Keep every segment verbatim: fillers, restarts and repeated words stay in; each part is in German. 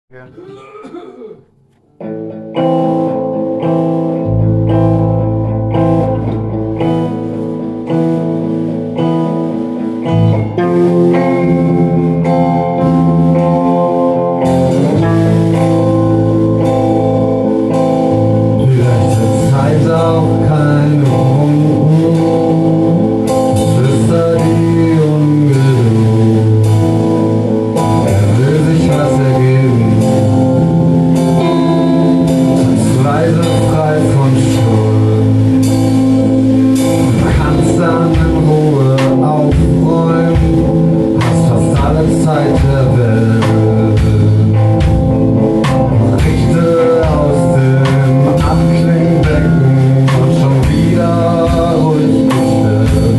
Ja. Vielleicht hat Zeit auch keine Wunden, es ist da die Ungeduld. Er will sich was ergeben, tanzweise frei von Schuld. Du kannst dann in Ruhe aufräumen, hast fast alle Zeit der Welt. Richte aus dem Abklingbecken und schon wieder ruhig gestellt.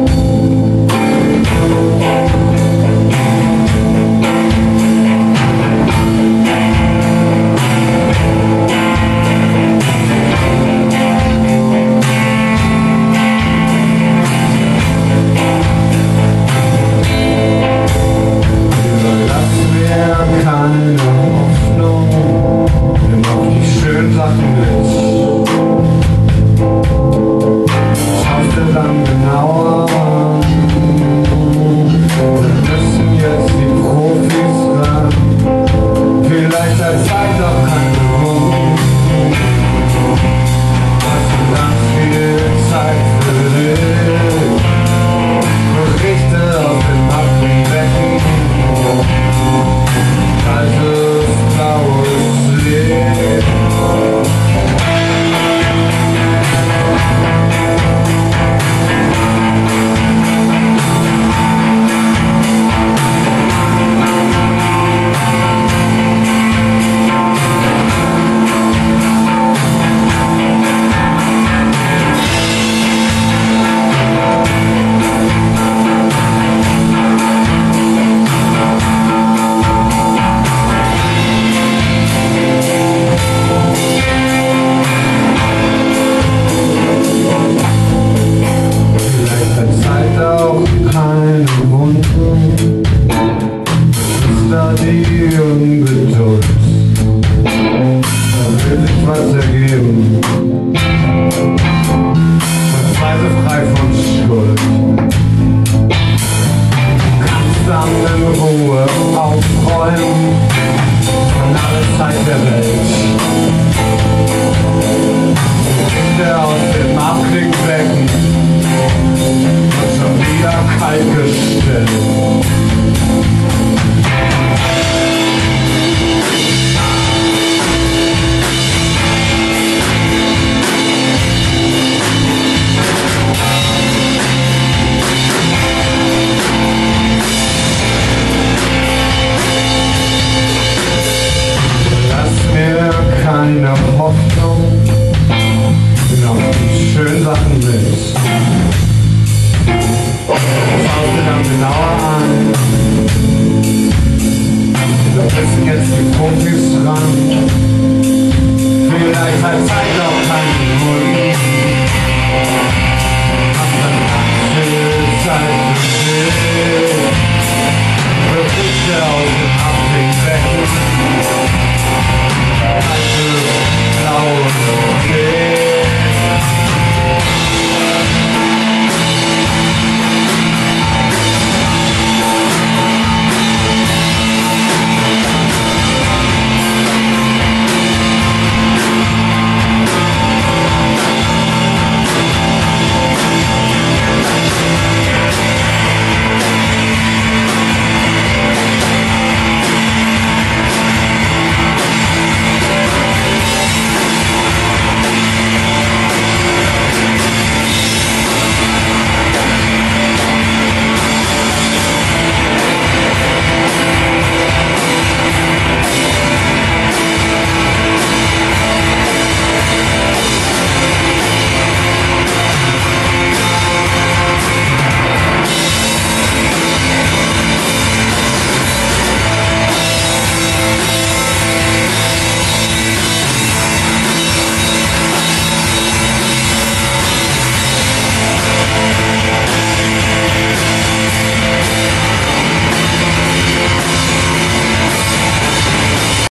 Überlass mir keine Hoffnung, nimm auch die schönen Sachen mit. Schaust dir dann genauer an, wir müssen jetzt die Profis ran. Vielleicht hat Zeit auch keine Wunden, hast du ganz viel Zeit für dich. Berichte aus dem Abklingbecken, kaltes, blaues Licht. Vielleicht hat Zeit auch keine Wunden, ist da die Ungeduld. Da will sich was ergeben, verzweifle frei von Schuld. Kannst dann in Ruhe aufräumen, von aller Zeit der Welt. Richte aus dem Abklingbecken und schon wieder kalt gestellt. Lass mir keine Hoffnung, nimm auch die schönen Sachen mit. Schau dir dann genauer an, da müssen jetzt die Profis ran. Vielleicht hat Zeit auch keinen Grund, hab dann ganz viel Zeit für dich. Berichte aus dem Abklingbecken,